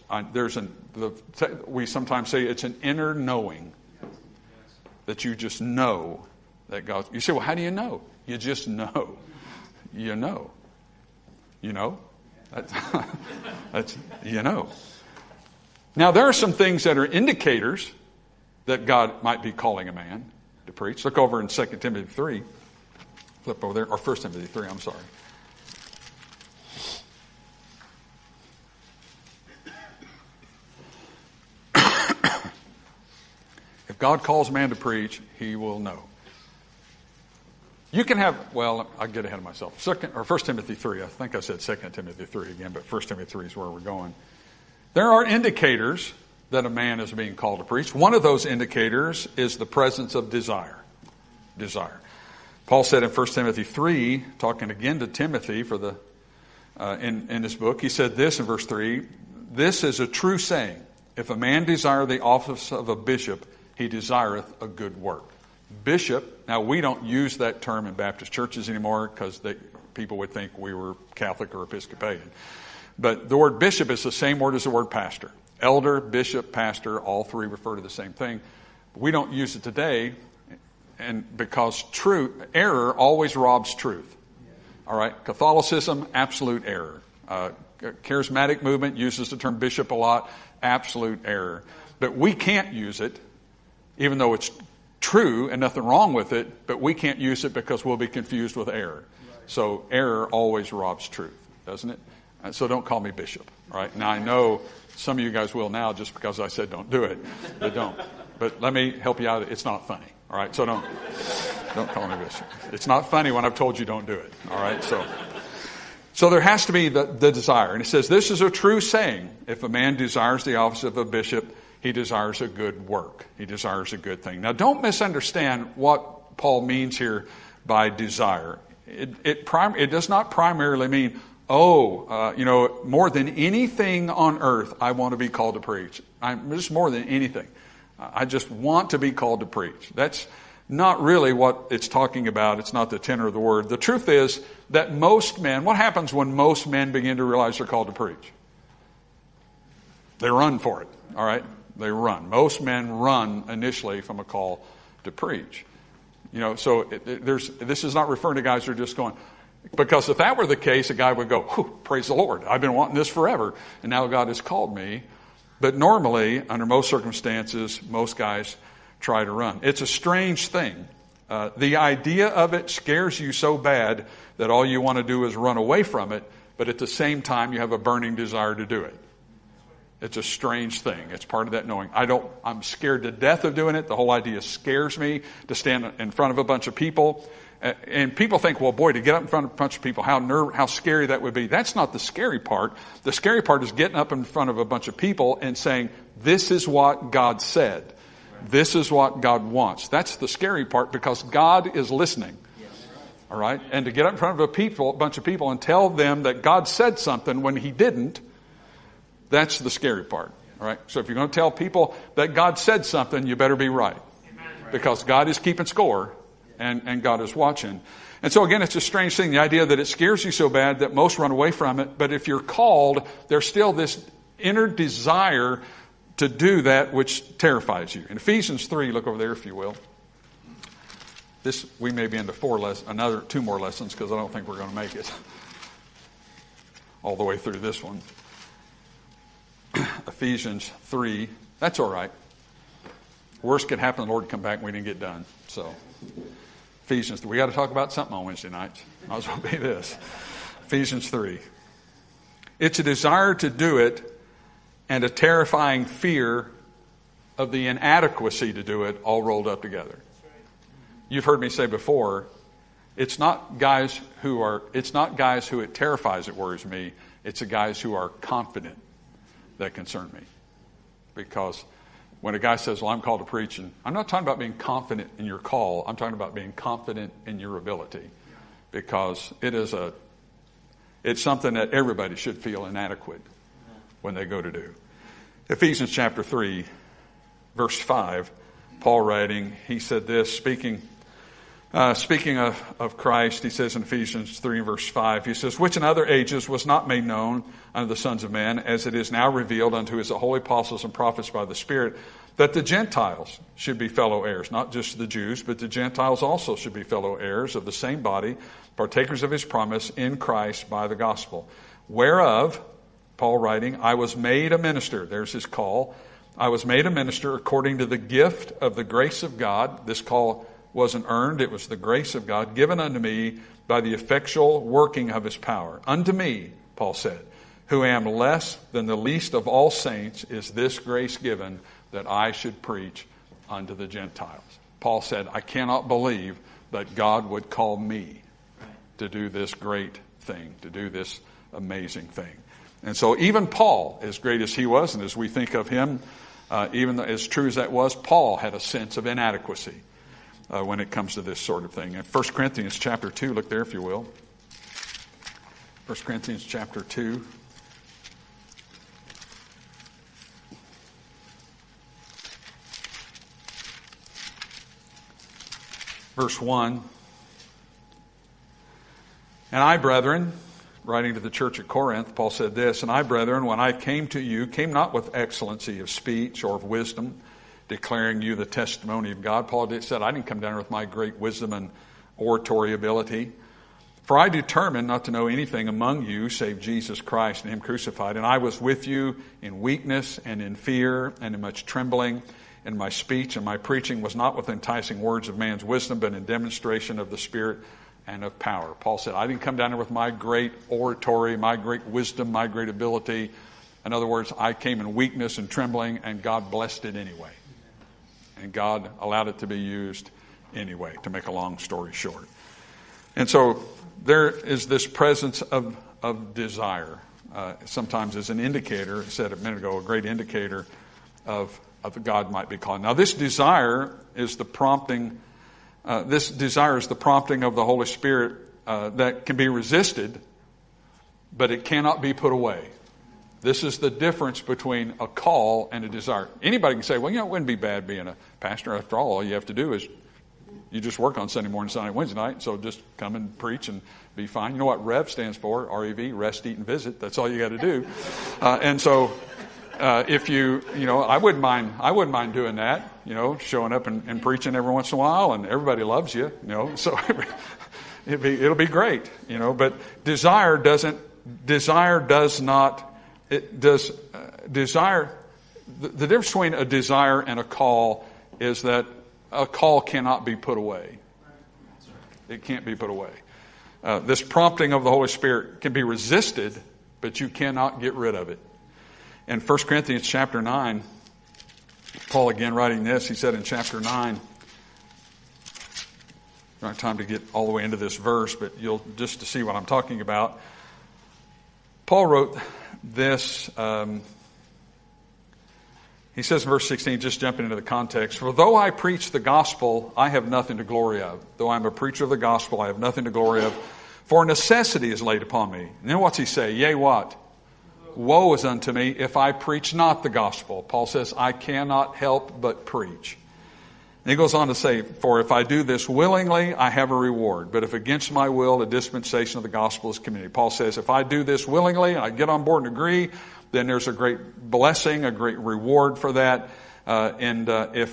We sometimes say it's an inner knowing that you just know that God. You say, well, how do you know? You just know. You know. You know? That's you know. Now, there are some things that are indicators that God might be calling a man to preach. Look over in 2 Timothy 3. Flip over there, or 1 Timothy 3, I'm sorry. If God calls a man to preach, he will know. You can have, I'll get ahead of myself. 1 Timothy 3, I think I said 2 Timothy 3 again, but 1 Timothy 3 is where we're going. There are indicators that a man is being called to preach. One of those indicators is the presence of desire. Desire. Paul said in 1 Timothy 3, talking again to Timothy for in this book, he said this in verse 3, this is a true saying. If a man desire the office of a bishop, he desireth a good work. Bishop, now we don't use that term in Baptist churches anymore because people would think we were Catholic or Episcopalian. But the word bishop is the same word as the word pastor. Elder, bishop, pastor, all three refer to the same thing. We don't use it today, and because error always robs truth. All right, Catholicism, absolute error. Charismatic movement uses the term bishop a lot, absolute error. But we can't use it, even though it's true and nothing wrong with it, but we can't use it because we'll be confused with error. So error always robs truth, doesn't it? So don't call me bishop. All right, now I know some of you guys will now just because I said don't do it. But don't. But let me help you out. It's not funny. All right, so don't call me bishop. It's not funny when I've told you don't do it. All right, so there has to be the desire. And it says, this is a true saying. If a man desires the office of a bishop, he desires a good work. He desires a good thing. Now, don't misunderstand what Paul means here by desire. It does not primarily mean, more than anything on earth, I want to be called to preach. Just more than anything. I just want to be called to preach. That's not really what it's talking about. It's not the tenor of the word. The truth is that most men, what happens when most men begin to realize they're called to preach? They run for it, all right? They run. Most men run initially from a call to preach. So this is not referring to guys who are just going, because if that were the case, a guy would go, praise the Lord, I've been wanting this forever, and now God has called me. But normally, under most circumstances, most guys try to run. It's a strange thing. The idea of it scares you so bad that all you want to do is run away from it, but at the same time, you have a burning desire to do it. It's a strange thing. It's part of that knowing. I'm scared to death of doing it. The whole idea scares me to stand in front of a bunch of people. And people think, well, boy, to get up in front of a bunch of people, how scary that would be. That's not the scary part. The scary part is getting up in front of a bunch of people and saying, this is what God said. This is what God wants. That's the scary part, because God is listening. All right? And to get up in front of a bunch of people and tell them that God said something when he didn't, that's the scary part. All right? So if you're going to tell people that God said something, you better be right. Because God is keeping score. And God is watching. And so again, it's a strange thing, the idea that it scares you so bad that most run away from it. But if you're called, there's still this inner desire to do that which terrifies you. In Ephesians 3, look over there if you will. We may be into 2 more lessons, because I don't think we're going to make it all the way through this one. Ephesians 3, that's all right. Worst could happen, the Lord come back and we didn't get done. So Ephesians 3. We got to talk about something on Wednesday nights. Might as well be this. Ephesians 3. It's a desire to do it and a terrifying fear of the inadequacy to do it, all rolled up together. You've heard me say before, it's not guys who it terrifies that worries me. It's the guys who are confident that concern me. Because when a guy says, well, I'm called to preach, and I'm not talking about being confident in your call. I'm talking about being confident in your ability, because it's something that everybody should feel inadequate when they go to do. Ephesians chapter 3, verse 5, Paul writing, he said this, speaking of Christ, he says in Ephesians 3 verse 5, he says, which in other ages was not made known unto the sons of men, as it is now revealed unto his holy apostles and prophets by the Spirit, that the Gentiles should be fellow heirs, not just the Jews, but the Gentiles also should be fellow heirs of the same body, partakers of his promise in Christ by the gospel. Whereof, Paul writing, I was made a minister. There's his call. I was made a minister according to the gift of the grace of God. This call wasn't earned. It was the grace of God given unto me by the effectual working of his power. Unto me, Paul said, who am less than the least of all saints, is this grace given, that I should preach unto the Gentiles. Paul said, I cannot believe that God would call me to do this great thing, to do this amazing thing. And so even Paul, as great as he was, and as we think of him, even as true as that was, Paul had a sense of inadequacy when it comes to this sort of thing. In 1 Corinthians chapter 2, look there if you will. 1 Corinthians chapter 2. Verse 1. And I, brethren, writing to the church at Corinth, Paul said this, and I, brethren, when I came to you, came not with excellency of speech or of wisdom, declaring you the testimony of God. Paul said, I didn't come down with my great wisdom and oratory ability. For I determined not to know anything among you save Jesus Christ and him crucified. And I was with you in weakness and in fear and in much trembling. And my speech and my preaching was not with enticing words of man's wisdom, but in demonstration of the Spirit and of power. Paul said, I didn't come down here with my great oratory, my great wisdom, my great ability. In other words, I came in weakness and trembling, and God blessed it anyway. And God allowed it to be used anyway, to make a long story short. And so there is this presence of desire. Sometimes as an indicator, I said a minute ago, a great indicator of God might be calling. Now this desire is the prompting. This desire is the prompting of the Holy Spirit that can be resisted, but it cannot be put away. This is the difference between a call and a desire. Anybody can say, well, it wouldn't be bad being a pastor. After all you have to do is you just work on Sunday morning, Sunday, Wednesday night, so just come and preach and be fine. You know what REV stands for? R-E-V, rest, eat, and visit. That's all you got to do. And so I wouldn't mind doing that, showing up and preaching every once in a while, and everybody loves you, so it'll be great, but desire does not, desire, the difference between a desire and a call is that a call cannot be put away. It can't be put away. This prompting of the Holy Spirit can be resisted, but you cannot get rid of it. In 1 Corinthians chapter 9, Paul again writing this, he said in chapter 9, I don't have time to get all the way into this verse, but you'll just to see what I'm talking about. Paul wrote this, he says in verse 16, just jumping into the context, for though I preach the gospel, I have nothing to glory of. Though I'm a preacher of the gospel, I have nothing to glory of, for necessity is laid upon me. And then what's he say? Yea, what? Woe is unto me if I preach not the gospel. Paul says, I cannot help but preach. And he goes on to say, for if I do this willingly, I have a reward. But if against my will, a dispensation of the gospel is committed. Paul says, if I do this willingly, and I get on board and agree, then there's a great blessing, a great reward for that. If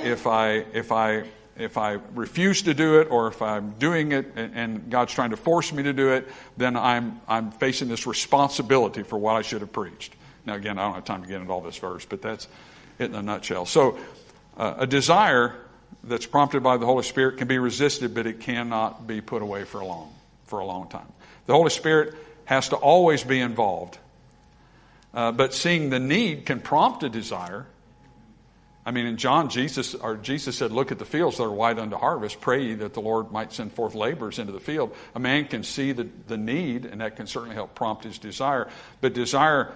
I refuse to do it, or if I'm doing it and God's trying to force me to do it, then I'm facing this responsibility for what I should have preached. Now again, I don't have time to get into all this verse, but that's it in a nutshell. So a desire that's prompted by the Holy Spirit can be resisted, but it cannot be put away for a long time. The Holy Spirit has to always be involved. But seeing the need can prompt a desire. I mean, in John, Jesus said, look at the fields that are white unto harvest. Pray ye that the Lord might send forth laborers into the field. A man can see the need, and that can certainly help prompt his desire. But desire,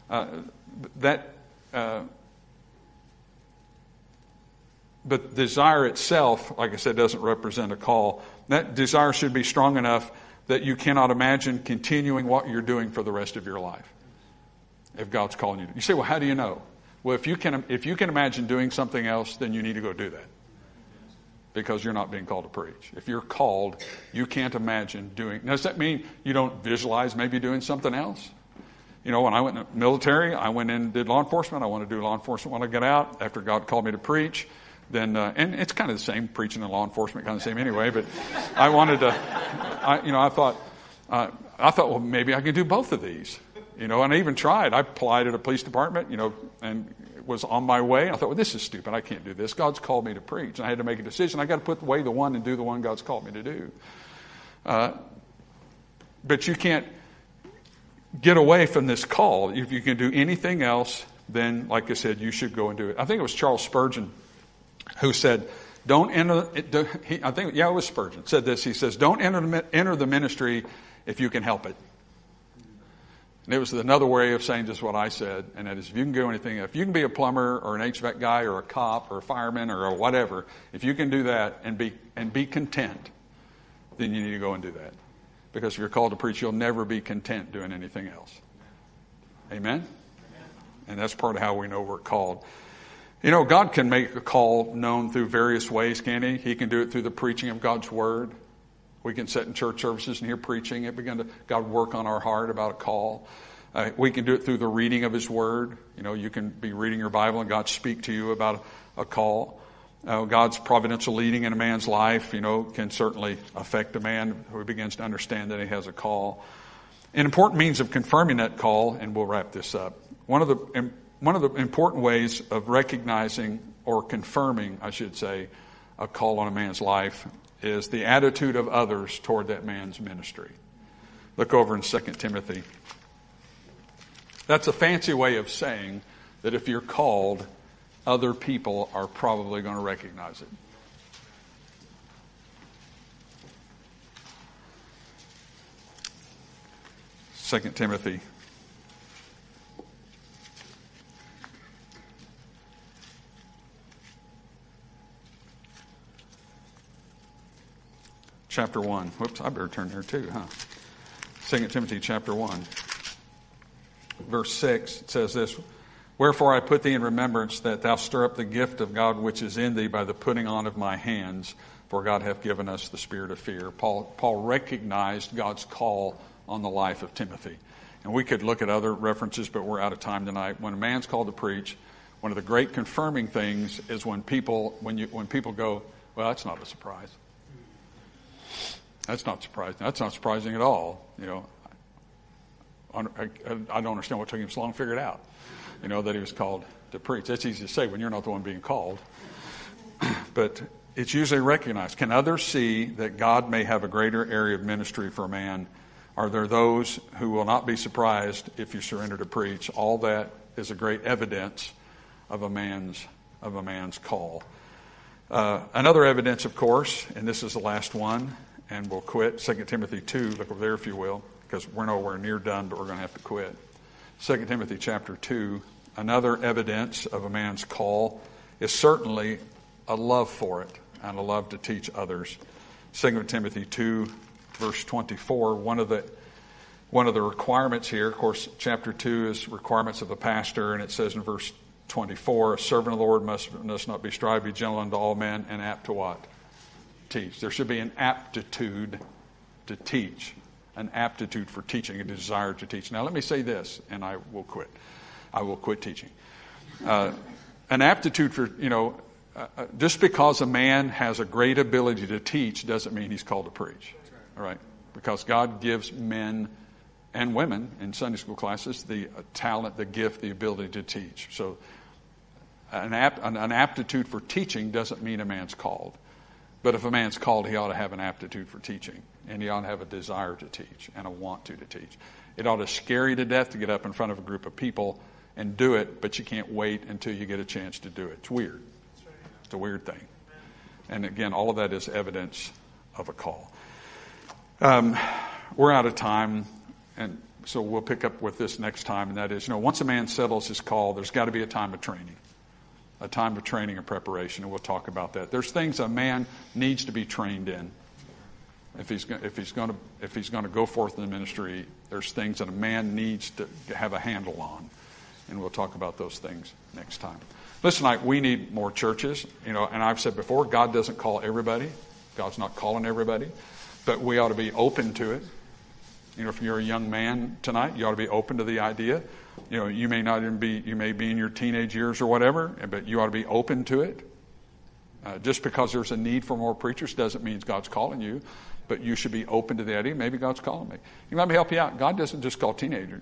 but desire itself, like I said, doesn't represent a call. That desire should be strong enough that you cannot imagine continuing what you're doing for the rest of your life. If God's calling you. You say, well, how do you know? Well, if you can imagine doing something else, then you need to go do that. Because you're not being called to preach. If you're called, you can't imagine doing. Now, does that mean you don't visualize maybe doing something else? When I went in the military, I went in and did law enforcement. I want to do law enforcement when I get out. After God called me to preach, then and it's kind of the same, preaching and law enforcement, kind of the same anyway. But I wanted to. I thought, well, maybe I can do both of these. And I even tried. I applied at a police department, and was on my way. I thought, well, this is stupid. I can't do this. God's called me to preach. And I had to make a decision. I got to put away the one and do the one God's called me to do. But you can't get away from this call. If you can do anything else, then, like I said, you should go and do it. I think it was Charles Spurgeon who said, don't enter, it was Spurgeon, said this. He says, don't enter the ministry if you can help it. And it was another way of saying just what I said, and that is if you can do anything, if you can be a plumber or an HVAC guy or a cop or a fireman or whatever, if you can do that and be content, then you need to go and do that. Because if you're called to preach, you'll never be content doing anything else. Amen? And that's part of how we know we're called. God can make a call known through various ways, can't He? He can do it through the preaching of God's Word. We can sit in church services and hear preaching. God work on our heart about a call. We can do it through the reading of His Word. You can be reading your Bible and God speak to you about a call. God's providential leading in a man's life, can certainly affect a man who begins to understand that he has a call. An important means of confirming that call, and we'll wrap this up. One of the important ways of recognizing or confirming, I should say, a call on a man's life is the attitude of others toward that man's ministry. Look over in 2 Timothy. That's a fancy way of saying that if you're called, other people are probably going to recognize it. Second Timothy. Chapter 1. Whoops, I better turn there too, huh? 2 Timothy chapter 1. Verse 6, it says this, Wherefore I put thee in remembrance that thou stir up the gift of God which is in thee by the putting on of my hands, for God hath given us the spirit of fear. Paul recognized God's call on the life of Timothy. And we could look at other references, but we're out of time tonight. When a man's called to preach, one of the great confirming things is when people go, well, that's not a surprise. That's not surprising. That's not surprising at all. I don't understand what took him so long to figure it out. That he was called to preach. That's easy to say when you're not the one being called. But it's usually recognized. Can others see that God may have a greater area of ministry for a man? Are there those who will not be surprised if you surrender to preach? All that is a great evidence of a man's call. Another evidence, of course, and this is the last one, and we'll quit. 2 Timothy 2, look over there if you will, because we're nowhere near done, but we're going to have to quit. 2 Timothy chapter 2, another evidence of a man's call is certainly a love for it and a love to teach others. 2 Timothy 2, verse 24, one of the requirements here, of course, chapter 2 is requirements of a pastor, and it says in verse 24, a servant of the Lord must not be strive, be gentle unto all men, and apt to what? Teach. There should be an aptitude to teach, an aptitude for teaching, a desire to teach. Now let me say this, and I will quit. I will quit teaching. An aptitude for, just because a man has a great ability to teach doesn't mean he's called to preach. All right? Because God gives men and women in Sunday school classes the talent, the gift, the ability to teach. So an aptitude for teaching doesn't mean a man's called. But if a man's called, he ought to have an aptitude for teaching. And he ought to have a desire to teach and a want to teach. It ought to scare you to death to get up in front of a group of people and do it, but you can't wait until you get a chance to do it. It's weird. It's a weird thing. And again, all of that is evidence of a call. We're out of time, and so we'll pick up with this next time, and that is, once a man settles his call, there's got to be a time of training. A time of training and preparation, and we'll talk about that. There's things a man needs to be trained in. If he's going to go forth in the ministry, there's things that a man needs to have a handle on, and we'll talk about those things next time. Listen, tonight we need more churches. And I've said before, God doesn't call everybody. God's not calling everybody, but we ought to be open to it. If you're a young man tonight, you ought to be open to the idea. You may not even be, you may be in your teenage years or whatever, but you ought to be open to it. Just because there's a need for more preachers doesn't mean God's calling you, but you should be open to the idea. Maybe God's calling me. Let me help you out. God doesn't just call teenagers.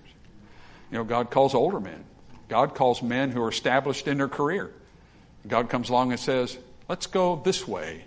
God calls older men. God calls men who are established in their career. God comes along and says, let's go this way,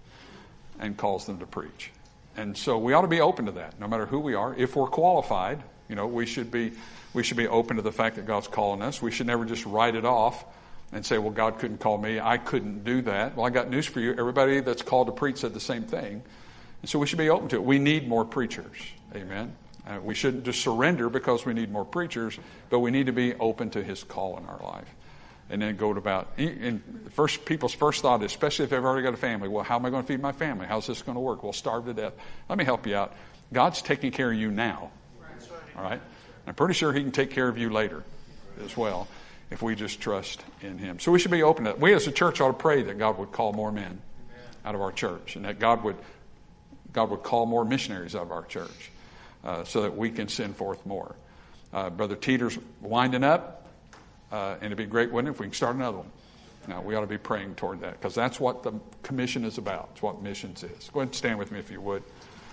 and calls them to preach. And so we ought to be open to that, no matter who we are. If we're qualified, we should be open to the fact that God's calling us. We should never just write it off and say, well, God couldn't call me. I couldn't do that. Well, I got news for you. Everybody that's called to preach said the same thing. And so we should be open to it. We need more preachers. Amen. We shouldn't just surrender because we need more preachers, but we need to be open to His call in our life. And then go about, and people's first thought, especially if they've already got a family, well, how am I going to feed my family? How's this going to work? We'll starve to death. Let me help you out. God's taking care of you now. All right? I'm pretty sure He can take care of you later as well if we just trust in Him. So we should be open to that. We as a church ought to pray that God would call more men out of our church, and that God would call more missionaries out of our church so that we can send forth more. Brother Teeter's winding up. And it'd be great, wouldn't it, if we can start another one. Now, we ought to be praying toward that, because that's what the commission is about. It's what missions is. Go ahead and stand with me if you would.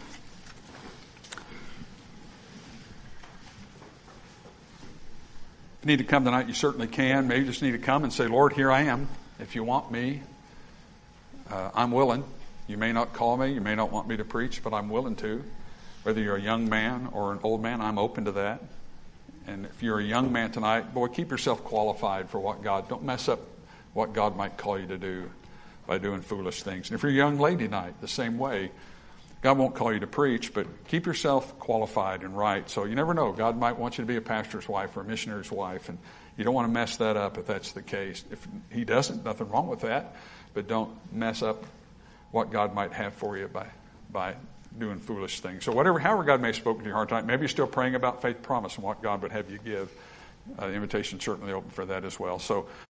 If you need to come tonight, you certainly can. Maybe you just need to come and say, Lord, here I am. If you want me, I'm willing. You may not call me. You may not want me to preach, but I'm willing to. Whether you're a young man or an old man, I'm open to that. And if you're a young man tonight, boy, keep yourself qualified for don't mess up what God might call you to do by doing foolish things. And if you're a young lady tonight, the same way, God won't call you to preach, but keep yourself qualified and right. So you never know. God might want you to be a pastor's wife or a missionary's wife, and you don't want to mess that up if that's the case. If He doesn't, nothing wrong with that, but don't mess up what God might have for you by doing foolish things. So however God may have spoken to your heart tonight, maybe you're still praying about faith promise and what God would have you give. The invitation is certainly open for that as well. So